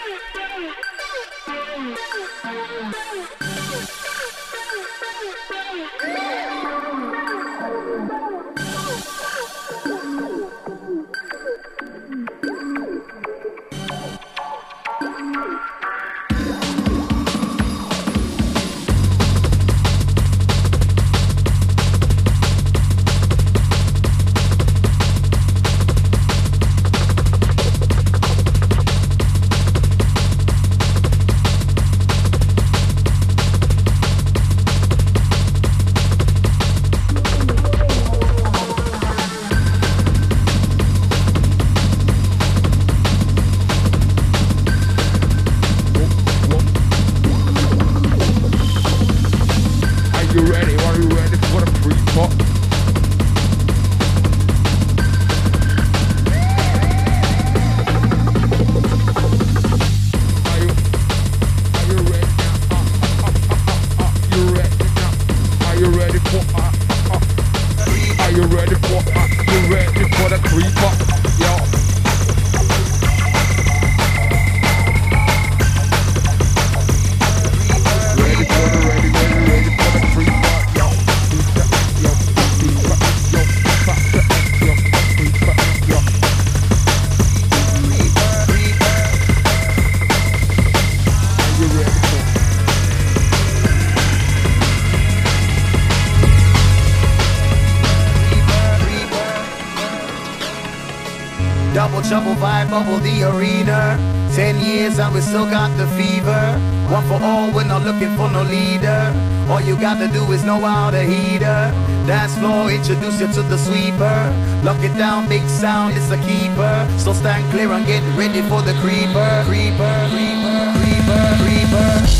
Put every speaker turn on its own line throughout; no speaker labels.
Trouble vibe, bubble the arena. 10 years and we still got the fever. One for all, we're not looking for no leader. All you gotta do is know how to heater. Dance floor, introduce you to the sweeper. Lock it down, big sound, it's a keeper. So stand clear and get ready for the creeper. Creeper, creeper, creeper, creeper.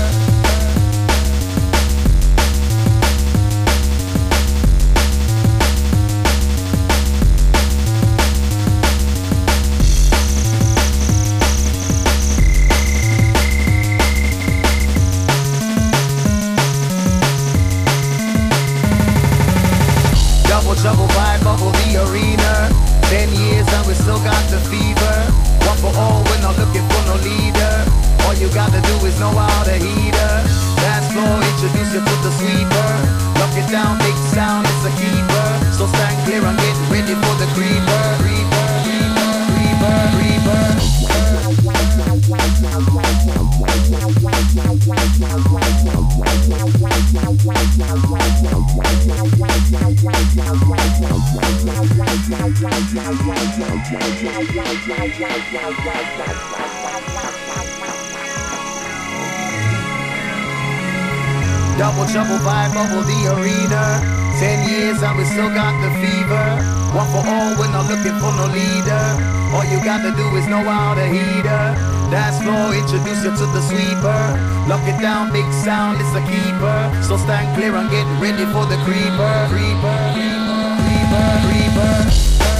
Trouble vibe, bubble the arena. 10 years and we still got the fever. One for all, we're not looking for no leader. All you gotta do is know how to heater. Dance floor, introduce you to the sweeper. Lock it down, big sound, it's a keeper. So stand clear and get ready for the creeper. Creeper, creeper, creeper, Double trouble vibe, bubble the arena. 10 years and we still got the fever. One for all, we're not looking for no leader. All you gotta do is know how to heater. Dance floor, introduce you to the sweeper. Lock it down, big sound, it's a keeper. So stand clear and get ready for the creeper. Creeper, creeper, creeper.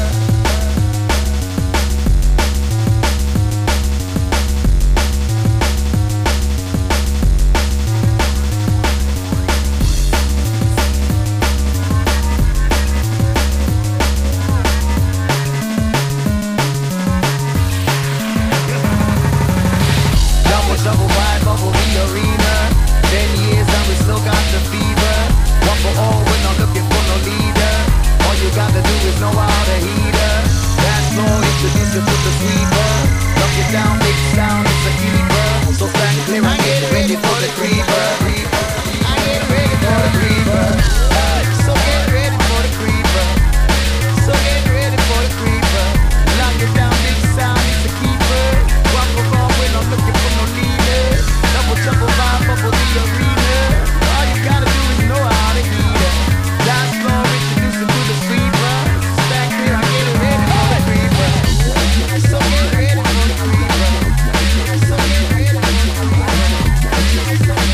Double vibe, bubble the arena. 10 years and we still got the fever. One for all, we're not looking for no leader. All you gotta do is know how to heater. Dance floor, introduce you to the sweeper. Lock it down, big sound, it's a keeper. So stand clear and get ready for the creeper. I get ready for the creeper. So get ready for the creeper. So get ready for the creeper. Lock it down, big sound, it's a keeper. One for all, we're not looking for no leader. Double trouble vibe, bubble the arena. All you gotta do is know how to heat it. Dance floor, introduce you to the sweeper. Stand clear and get ready for the creeper. So get ready for the creeper. So get ready for the creeper.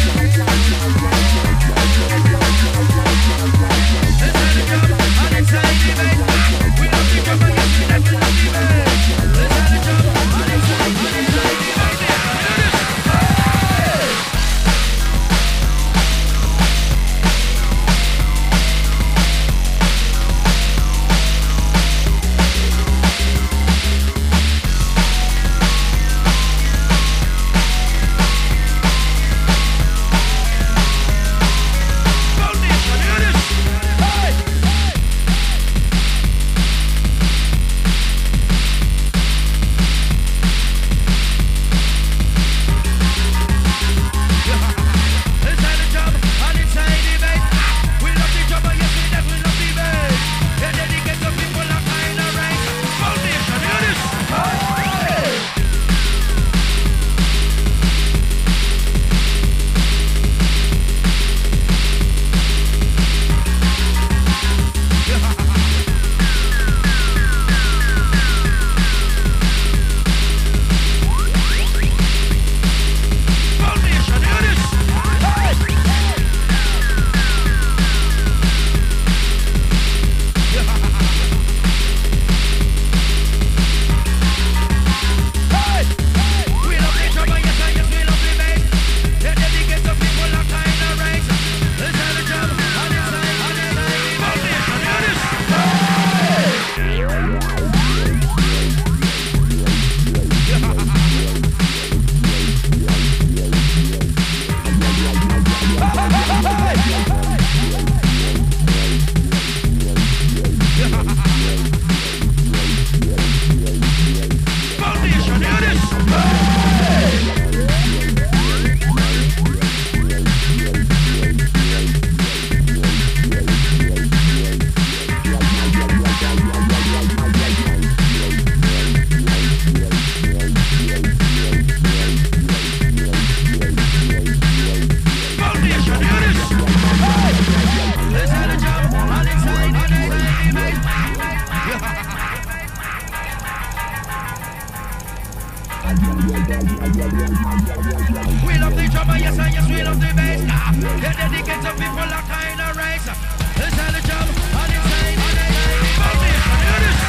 We love the drummer, yes and yes, we love the bass. They dedicate to people that kind of race. Inside the drum, and inside the foundation, hear this.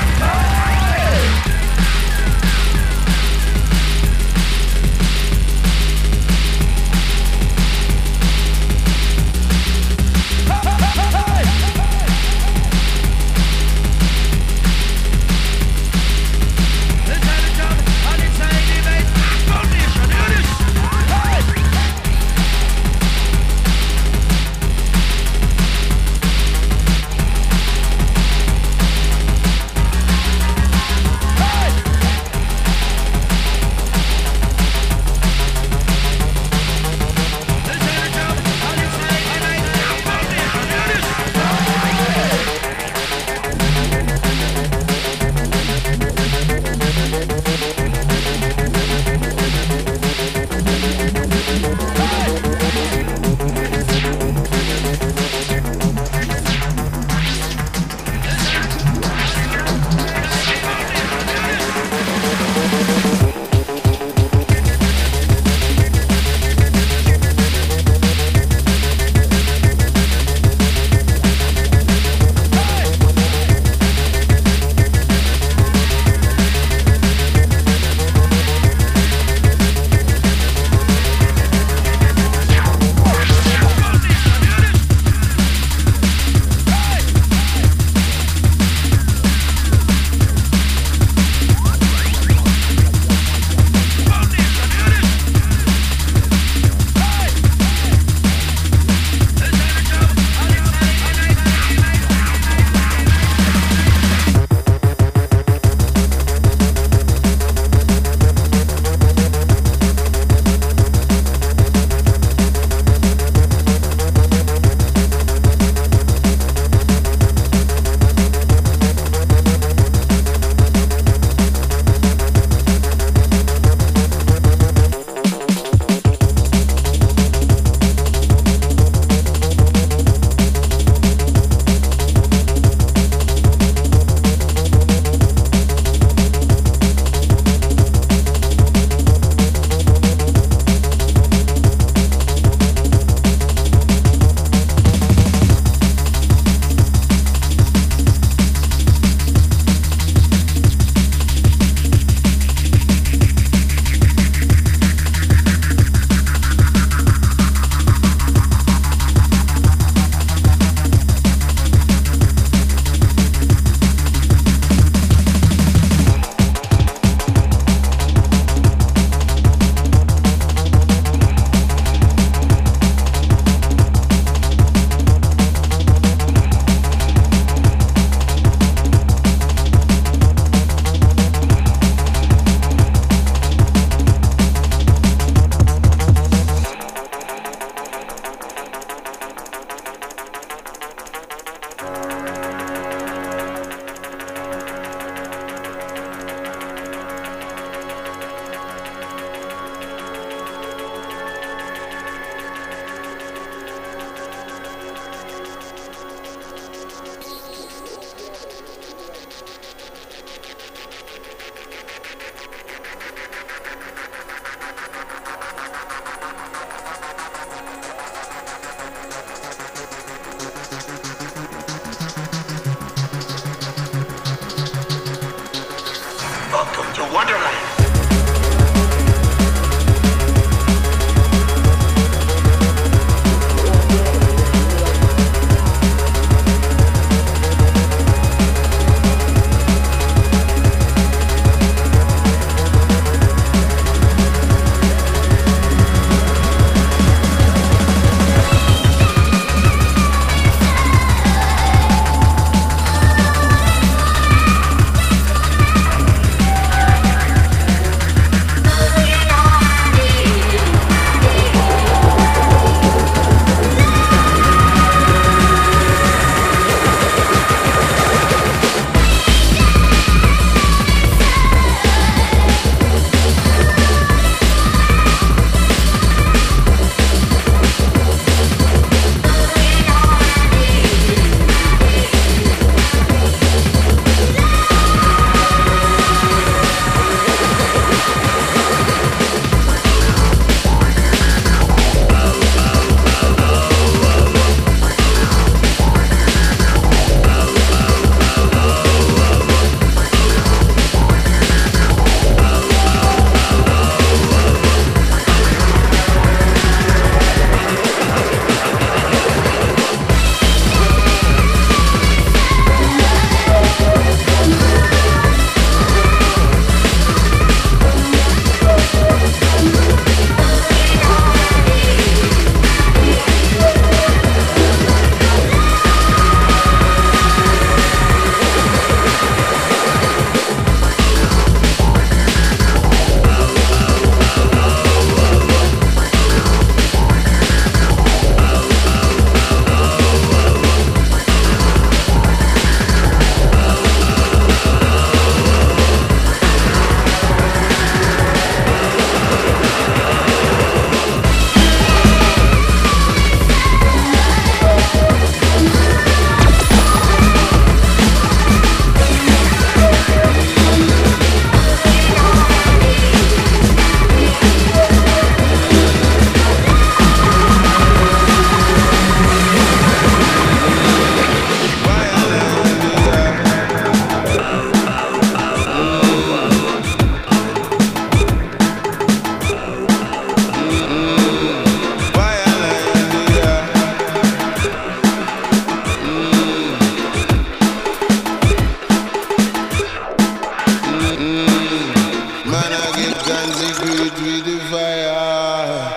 get consecrate with the fire.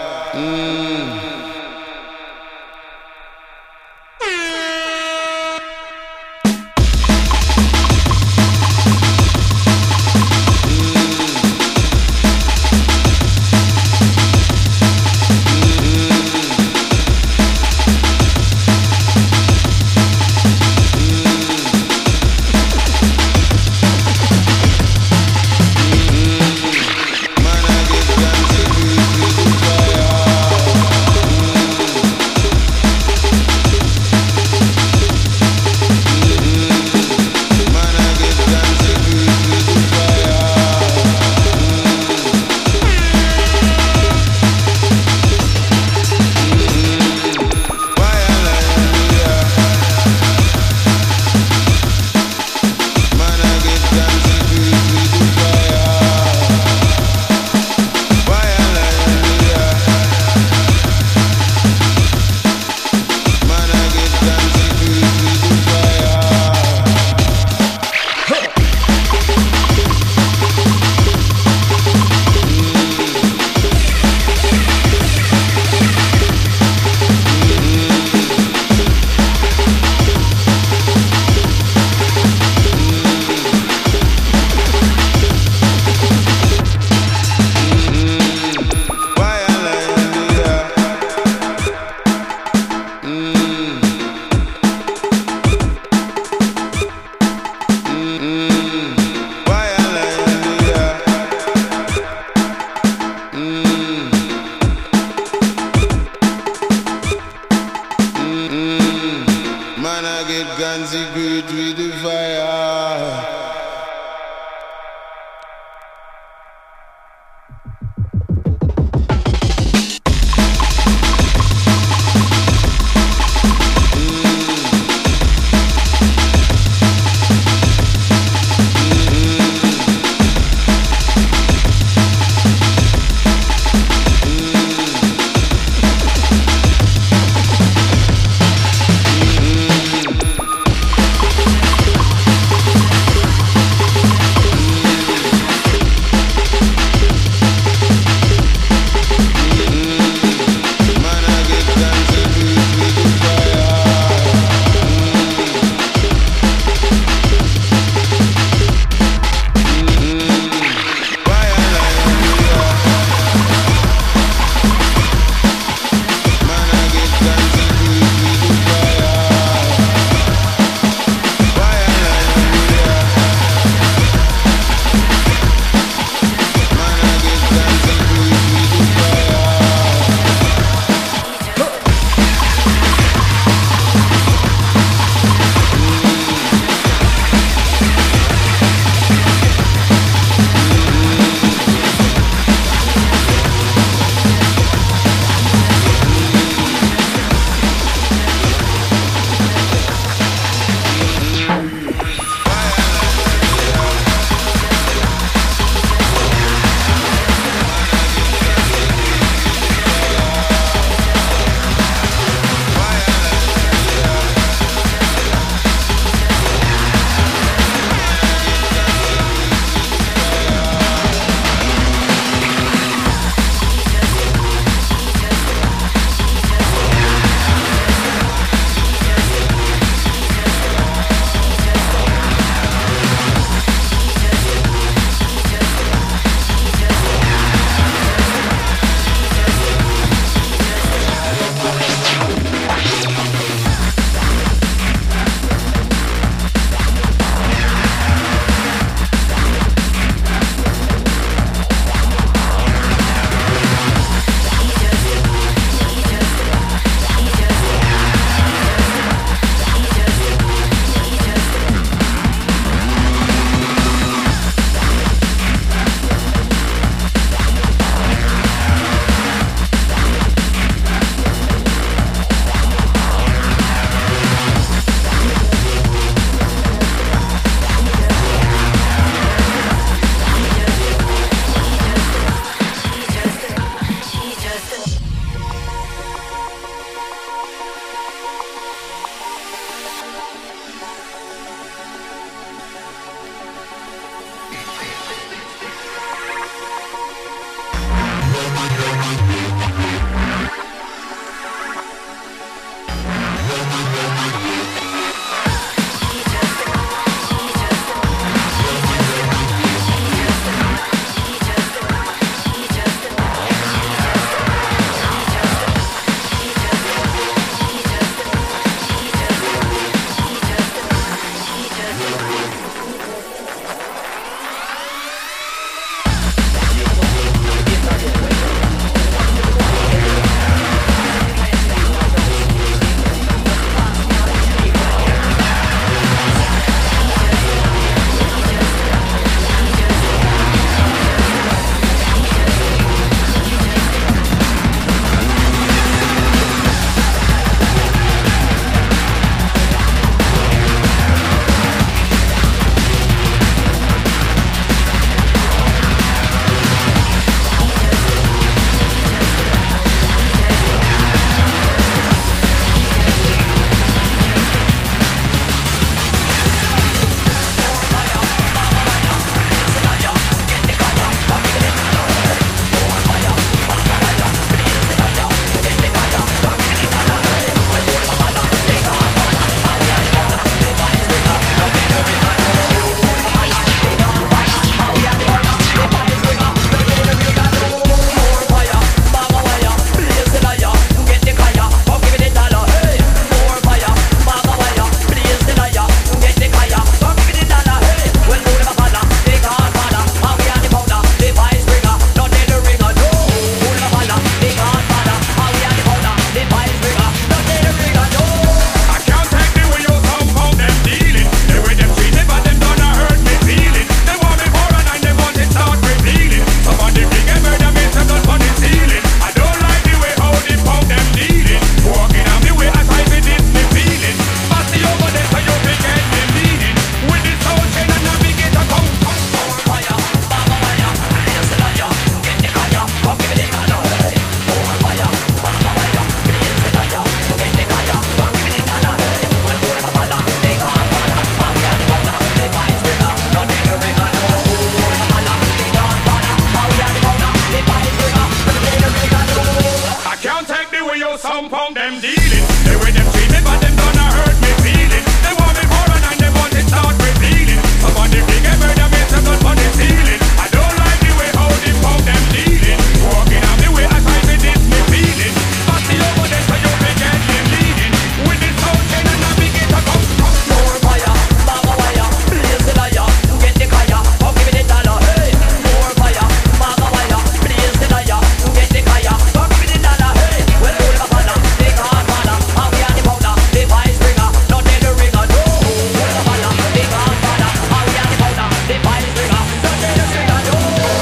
Consecrate with the fire.
some punk them dealing. The way them treat me, but them gonna hurt me feeling. They want me more and they want it start revealing. Up on the big murder me circle on the ceiling. I don't like the way how the punk them dealing. Walking out the way I find me this me feeling. Bossy over there so you can get them leading. With this whole chain and I begin to come.
More fire, mama wire, blaze the liar, get the kaya, oh give me the dollar, hey. More fire, mama wire, blaze the liar, get the kaya, oh give me the dollar, hey. Well, hold my father, big hard father, how we are the powder, the vice bringer, not in the ringer, no. Hold my father, big hard father, how we are the powder, the vice bringer, not in the ringer, no.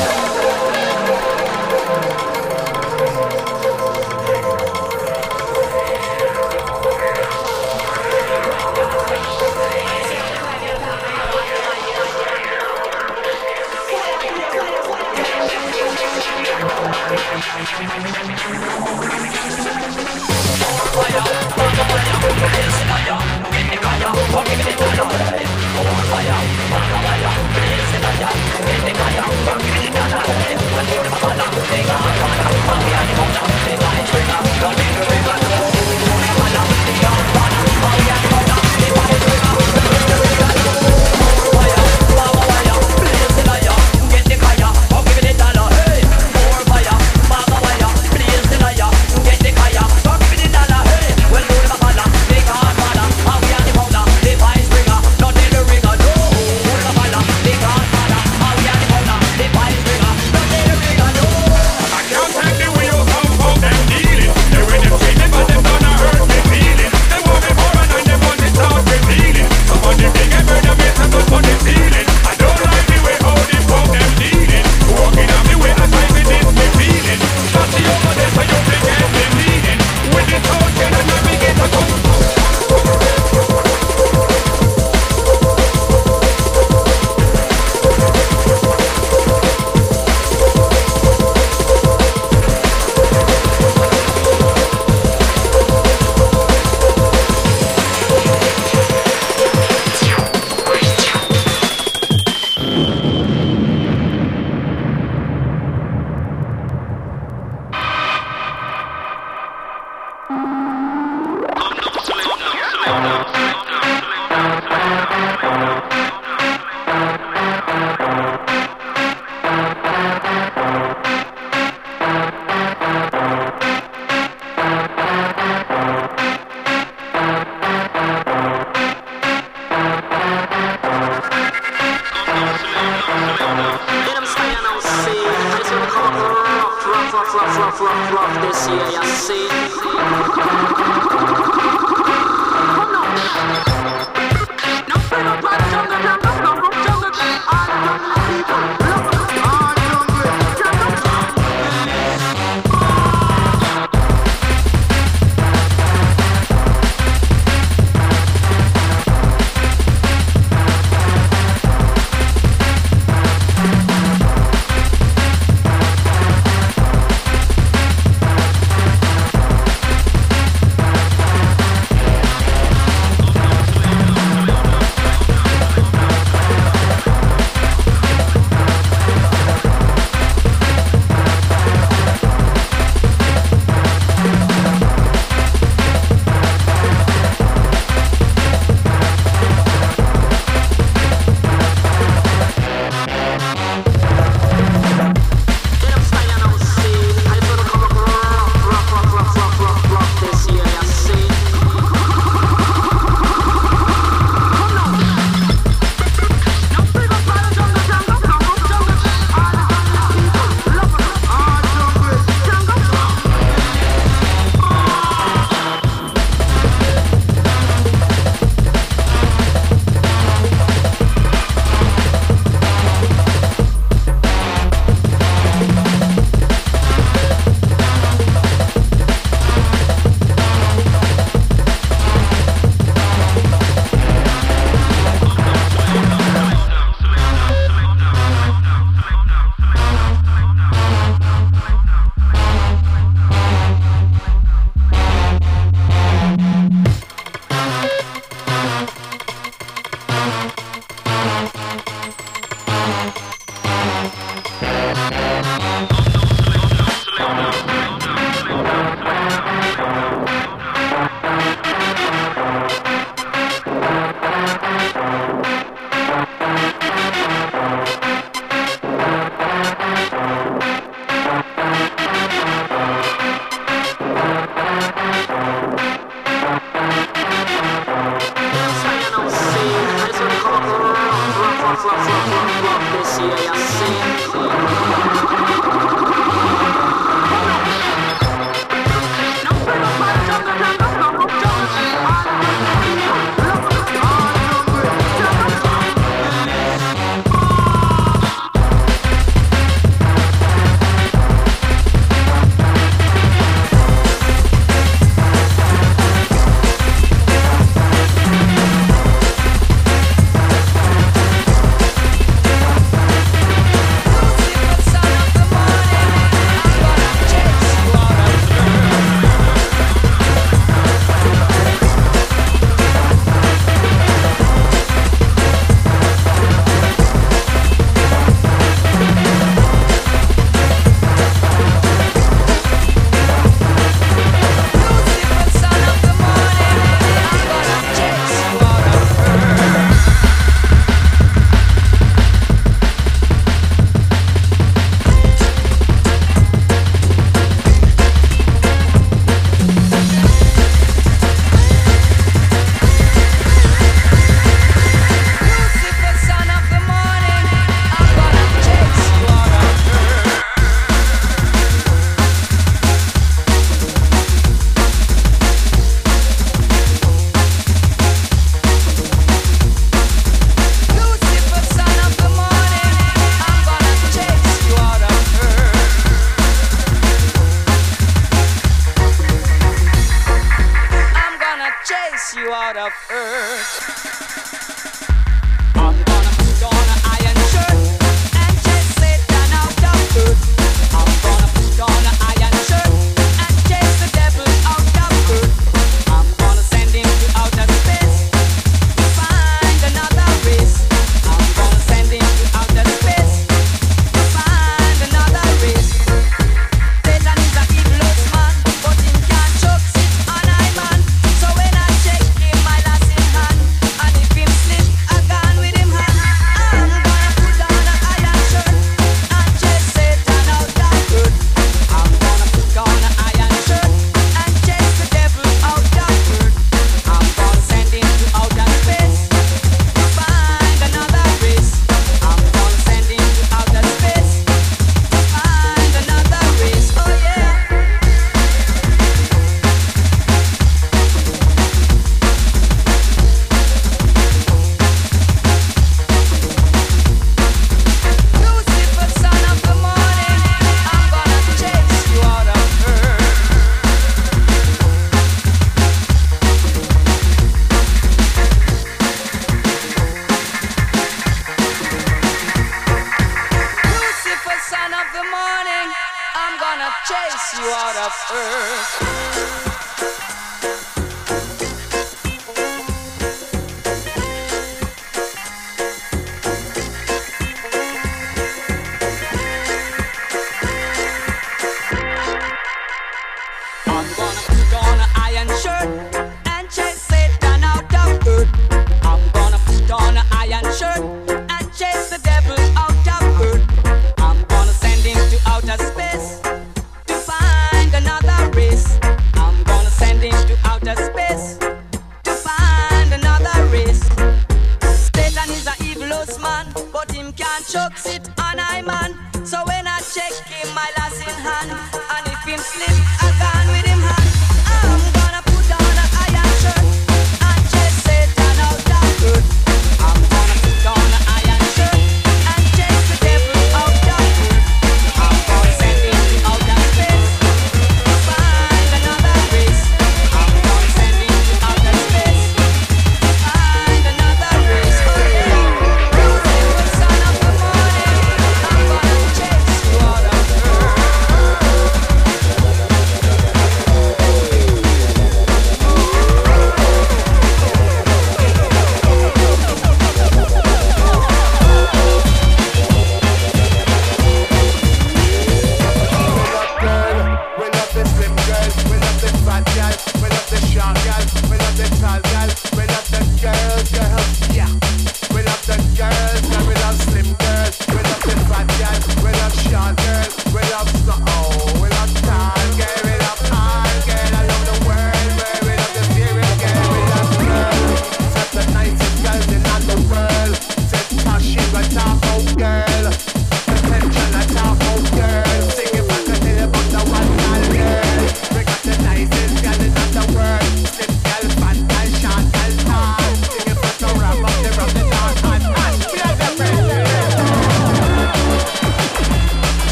Rough this year, you see. No freedom, but jungle, all jungle people.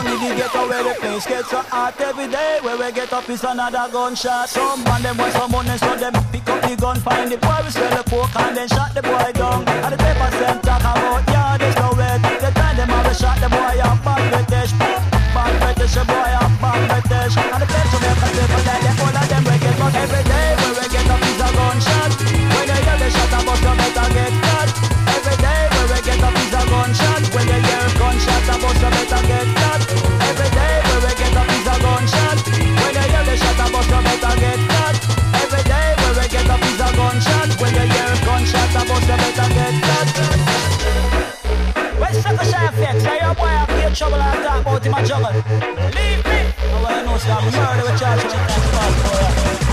down in the ghetto where the place gets so hot every day. Where we get up is another gunshot. Some man them want some money, so them pick up the gun, find the boy, we sell the coke and then shot the boy down. And the paper sent talk about yeah, there's no way. The time them have a shot the boy up, bad British, the boy up, bad British. And the place to make a people like them, all of them we get but every day where we get up is a gunshot. When they hear the shot about you better get cut. Every day where we get up is a gunshot. When they hear gunshot about you better get cut. Every day where we get up is a gunshot. When they hear the shot about you better get cut. Every day where we get up is a gunshot. When they hear gunshot about you better get cut. Where's Sucker Shy Effects? Are your boy have made trouble and talk about him a juggle? Leave me! Oh, well, I know, so I'm murder with charge when it comes to that.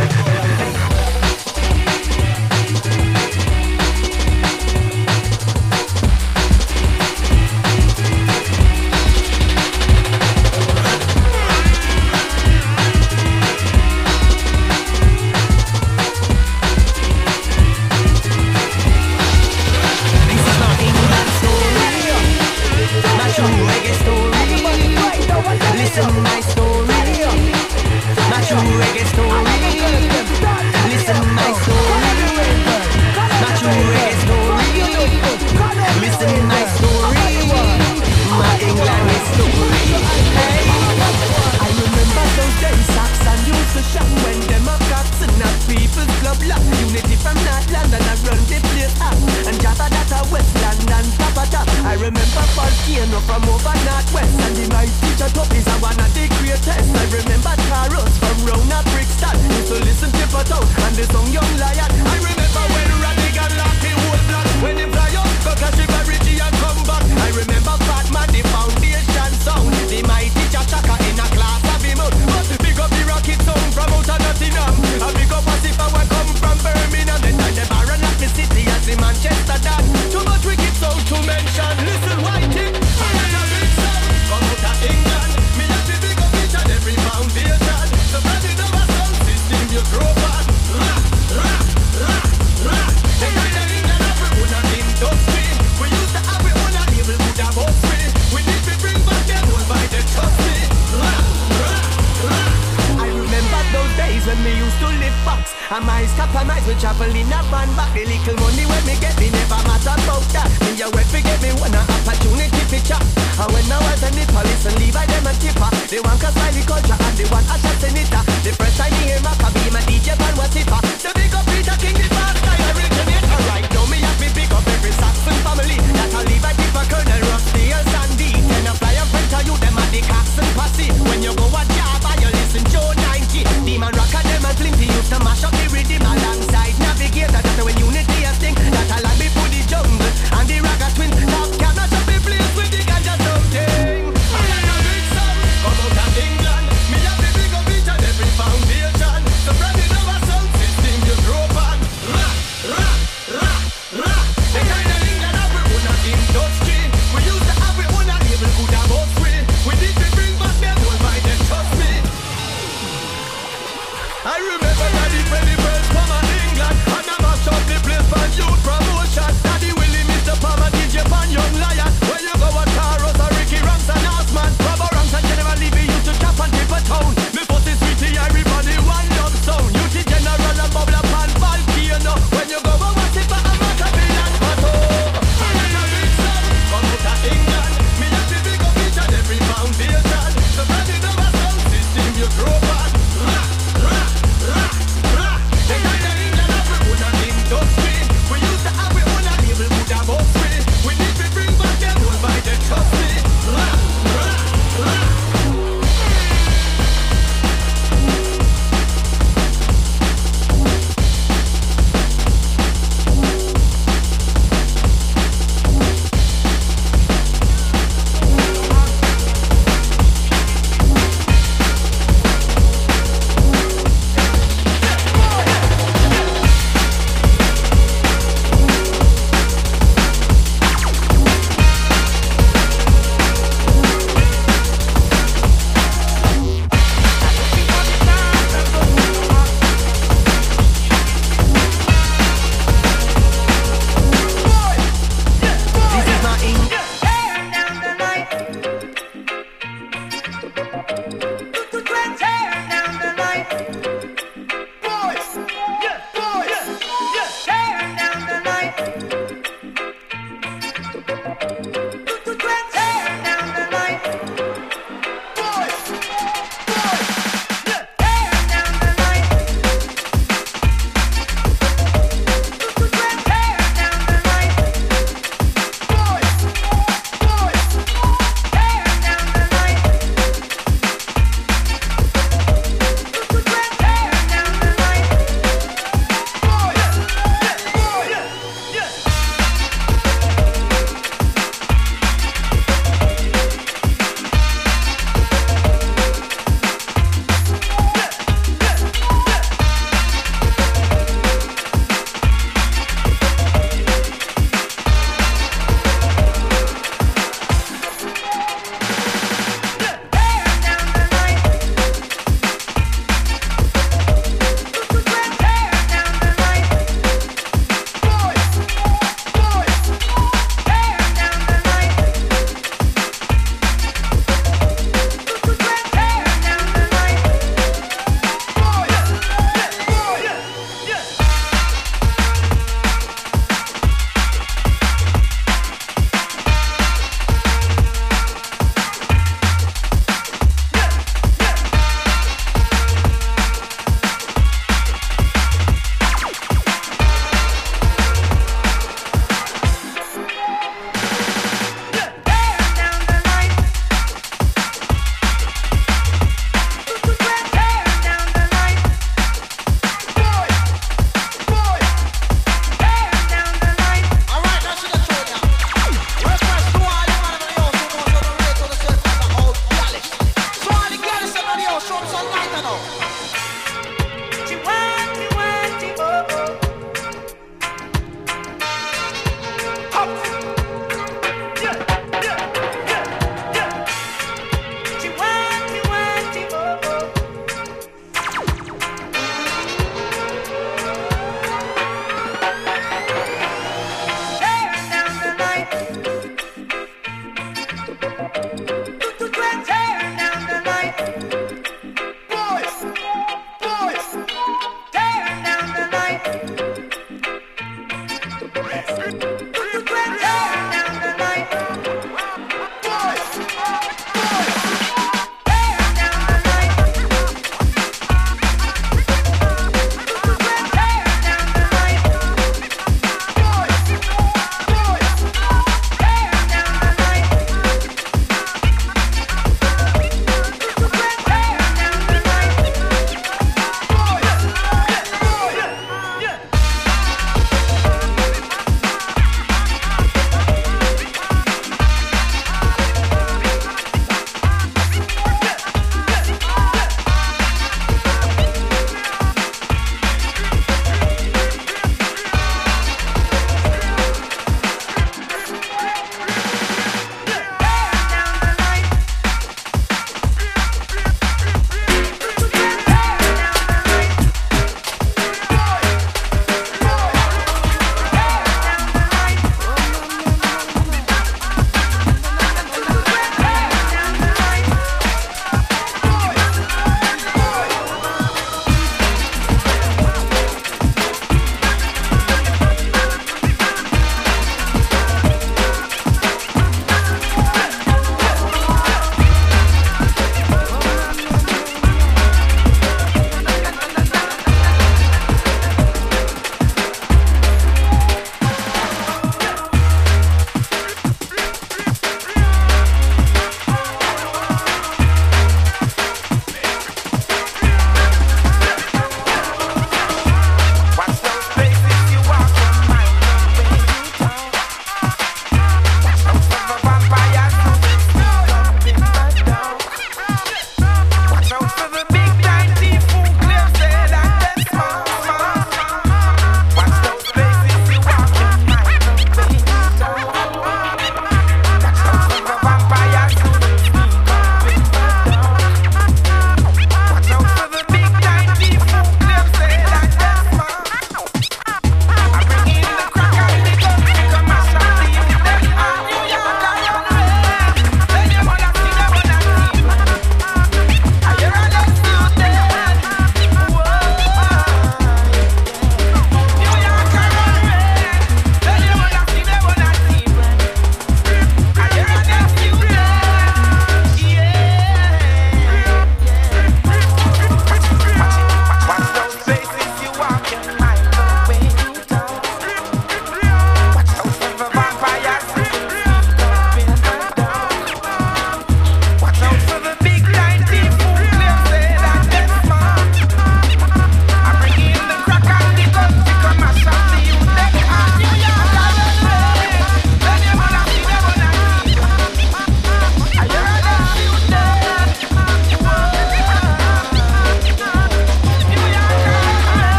Listen to my story, my true reggae story. Listen to my story, my true reggae story. Listen to my story, my England story. Hey, I remember those days, Saxon used to shop when them up cops and not people's club lock. Unity from North London, I run the place up. And Java that a West London, top of top. I remember Volcano from over Northwest. And the night teacher top is one of the greatest. I remember Taros from round a Brixton. Used to listen to Paton and the song Young Lion. I remember when Radical locked the whole block. When they fly up, go catch the Richie and come back. I remember Fatman, the foundation sound. The mighty Chaka in a class of him out. But big up the rocket sound from out of Nottingham. I big up as if I were come from Birmingham. Then I never run up the city as the Manchester Dan. Too much wicked sound to mention. Listen, Whitey, I got a big sound. Come out of England. Me have the big up each and every foundation. The president of a sound system you grow on. Rah, rah, rah, rah. The kind of England have we own an industry. We used to have we own a label good about free. We need to bring back them all by the trustee. Rah, rah, rah. I remember those days when me used to live box. And my stop and my will travel in a van back. The little money when me get me never matter about that. Me a wait to get me one opportunity picture. And when I was in the police and leave I them a tipper. They want to smile the culture and they want a shot senator. The first time me hear Maccabee, my DJ pan was tipper. The big up Peter King, the fast guy originator. Right now me have me pick up every Saxon family. That I leave I tipper Colonel Rusty and Sandy. Then I fly up front to you, them at the Caxton posse. When you go a Java, you listen Joe 90. Demon Rocker, them and Flinty used to mash up the rhythm alongside Navigator. That's when unity a thing. That I like me for the jungle and the Ragga Twins. Top cannot up the place with the ganja something. I like a big song, come out of England. Me have the big up each and every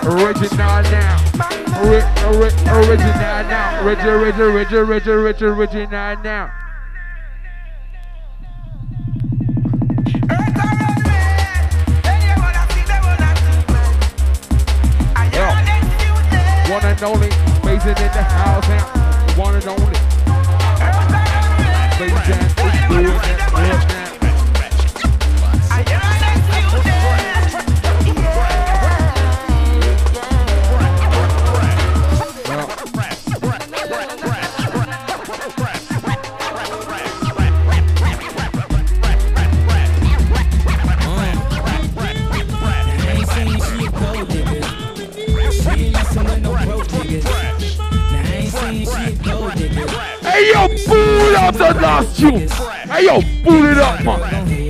Original now. Original now. Original now. One and only, Mason in the house now. One and only. Mason is doing it right now. Hey yo, pull up the last tune. Hey yo, pull it up, man.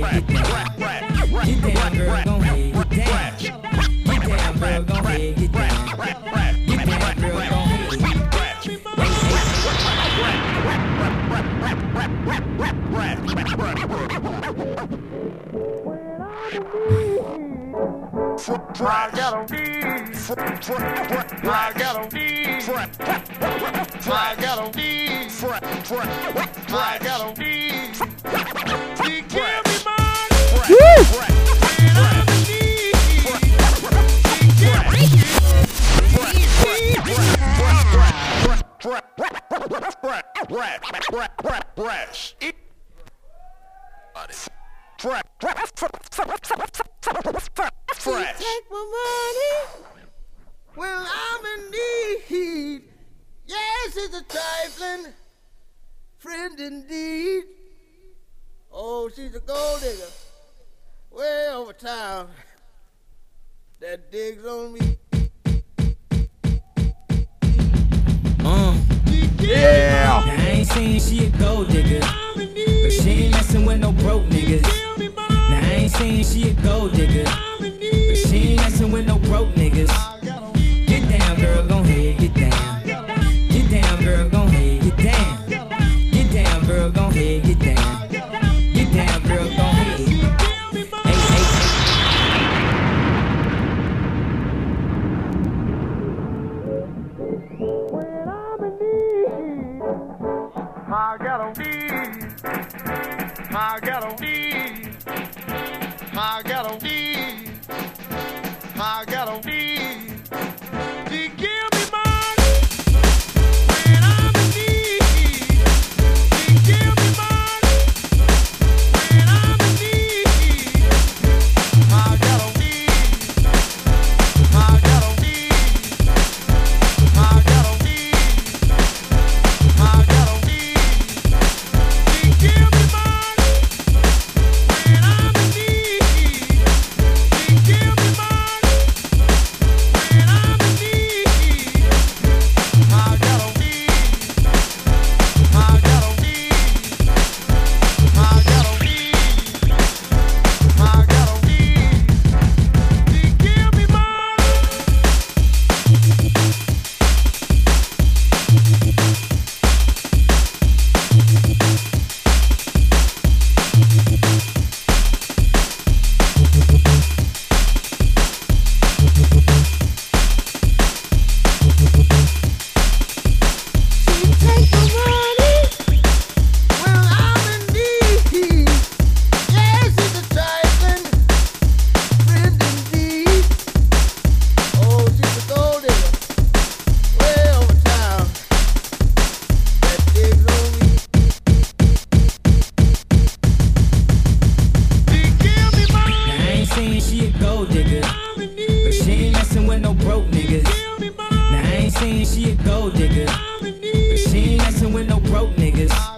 Take my money. Well, I'm in need. Yes, it's a trifling friend indeed. Oh, she's a gold digger way over town that digs on me.
Yeah. I ain't saying she a gold digger, but she ain't messing with no broke niggas. Now I ain't saying she a gold digger, but she ain't messing with no broke niggas. Get down, girl, gon' ahead, get down. Get down, girl, gon' ahead, get down. Get down, girl, gon' ahead, get down. Get down, girl, gon' ahead.
I got a need to give me money when I'm in need. To give me money when I'm in need. I got a need. I got a need. I got a need. I got a need to give me money when I'm in need. To give me money.
Now I ain't saying she a gold digger, but she ain't messing with no broke niggas.